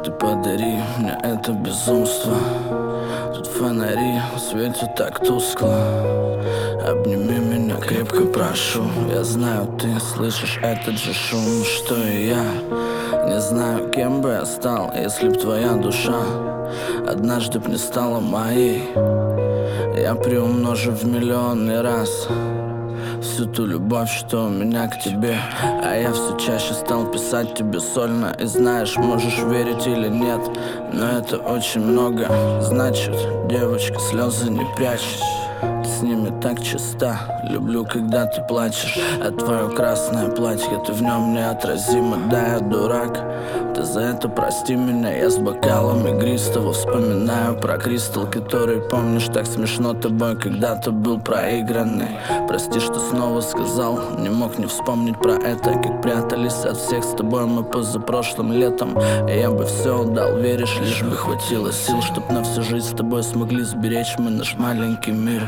Ты подари мне это безумство. Тут фонари светят так тускло. Обними меня крепко, прошу. Я знаю, ты слышишь этот же шум, что и я. Не знаю, кем бы я стал, если б твоя душа однажды б не стала моей. Я приумножу в миллионный раз всю ту любовь, что у меня к тебе. А я все чаще стал писать тебе сольно. И знаешь, можешь верить или нет, но это очень много. Значит, девочка, слезы не прячь, ты с ними так чиста. Люблю, когда ты плачешь. А твое красное платье, ты в нем неотразима. Да, я дурак, ты за это прости меня. Я с бокалом игристого вспоминаю про кристалл, который, помнишь, так смешно тобой когда-то был проигранный. Прости, что снова сказал, не мог не вспомнить про это. Как прятались от всех с тобой мы позапрошлым летом. И я бы все отдал, веришь, лишь бы хватило сил, чтоб на всю жизнь с тобой смогли сберечь мы наш маленький мир.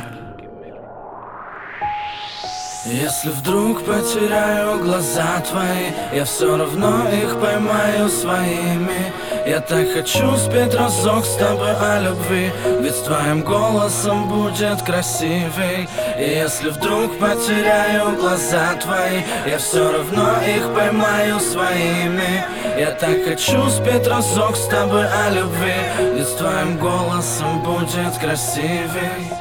Если вдруг потеряю глаза твои, я все равно их поймаю своими. Я так хочу спеть разок с тобой о любви, ведь с твоим голосом будет красивей. И если вдруг потеряю глаза твои, я все равно их поймаю своими. Я так хочу спеть разок с тобой о любви, ведь с твоим голосом будет красивей.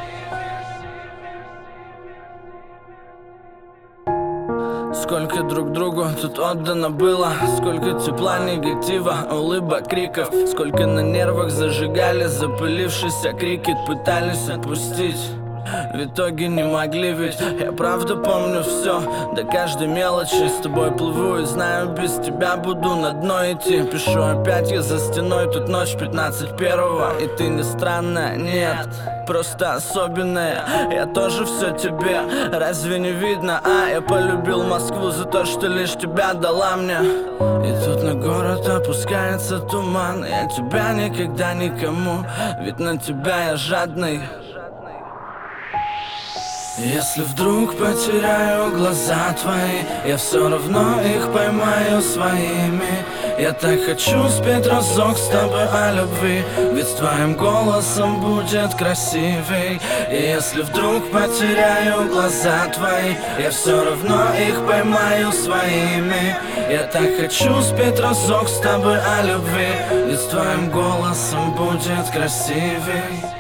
Сколько друг другу тут отдано было, сколько тепла, негатива, улыбок, криков. Сколько на нервах зажигали запылившийся крикет, пытались отпустить, в итоге не могли, ведь я правда помню все, до каждой мелочи. С тобой плыву и знаю, без тебя буду на дно идти. Пишу опять я за стеной, тут ночь 15:01. И ты не странная, нет, просто особенная. Я тоже все тебе, разве не видно? Я полюбил Москву за то, что лишь тебя дала мне. И тут на город опускается туман. Я тебя никогда никому, ведь на тебя я жадный. Если вдруг потеряю глаза твои, я все равно их поймаю своими. Я так хочу спеть разок с тобой о любви, ведь с твоим голосом будет красивей. И если вдруг потеряю глаза твои, я все равно их поймаю своими. Я так хочу спеть разок с тобой о любви, ведь с твоим голосом будет красивей.